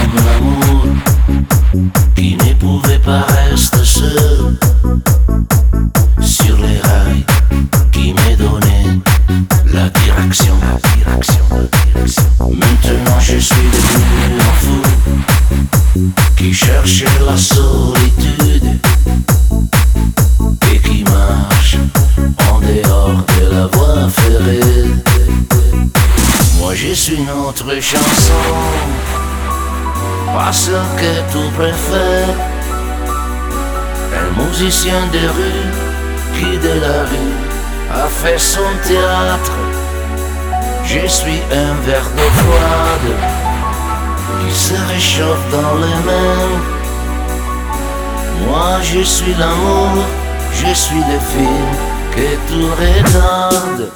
comme l'amour qui ne pouvait pas rester seul sur les rails qui me donnaient la direction. Maintenant je suis devenu un fou qui cherchait la solitude et qui marche en dehors de la voie ferrée. Moi je suis notre chanson, pas celle que tu préfères. Un musicien de rue qui de la rue a fait son théâtre. Je suis un verre d'eau froide qui se réchauffe dans les mains. Moi je suis l'amour, je suis le film que tu regardes.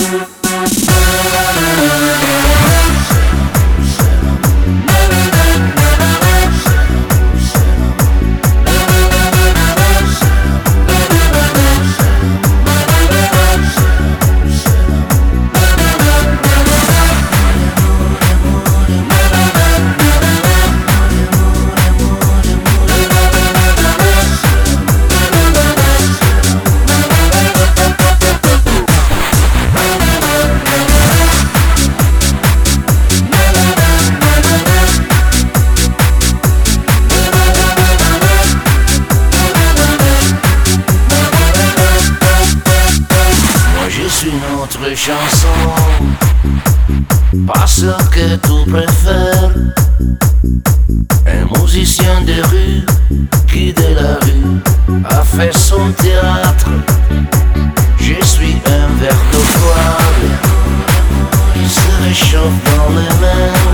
Notre chanson, pas celle que tu préfères. Un musicien de rue qui de la rue a fait son théâtre. Je suis un verre d'eau froide qui se réchauffe dans les mains.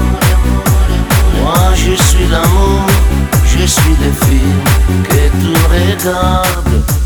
Moi je suis l'amour, je suis le film que tu regardes.